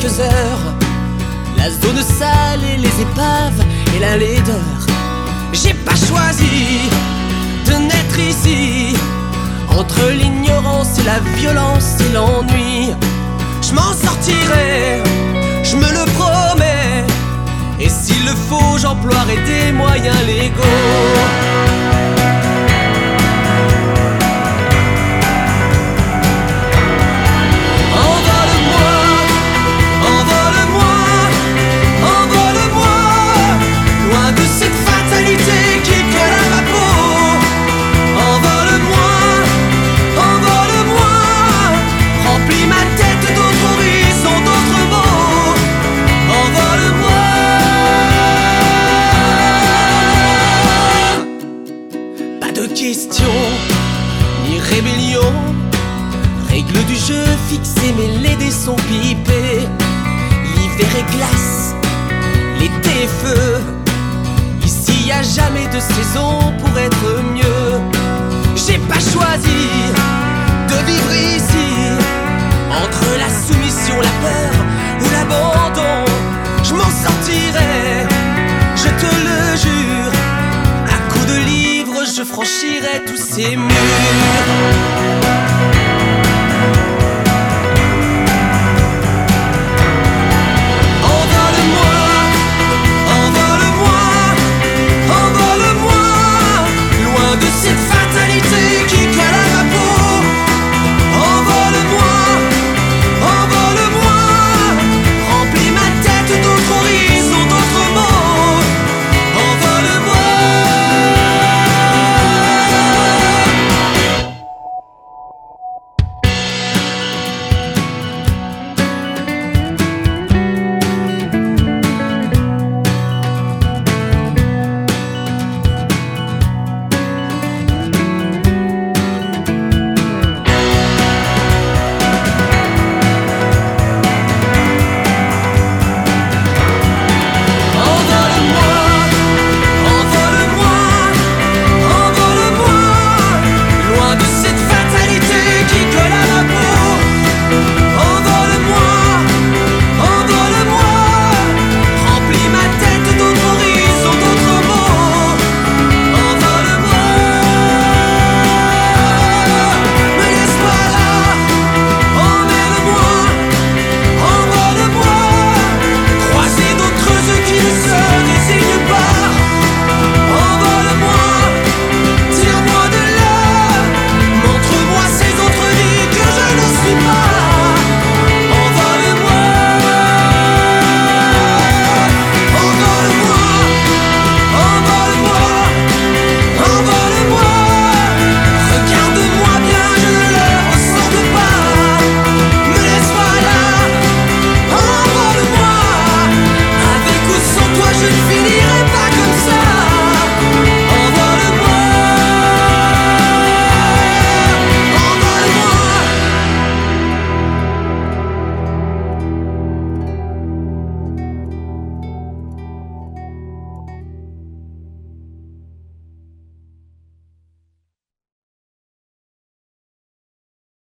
quelques heures, la zone sale et les épaves et la laideur. J'ai pas choisi de naître ici, entre l'ignorance et la violence et l'ennui. Je m'en sortirai, je me le promets, et s'il le faut, j'emploierai des moyens légaux. Question, ni rébellion, règles du jeu fixées mais les dés sont pipés. L'hiver est glace, l'été est feu. Ici y a jamais de saison pour être mieux. J'ai pas choisi de vivre ici, entre la soumission, la peur ou l'abandon. Je m'en sortirai, je te le jure. À coups de livres, je franchirai tous ces murs.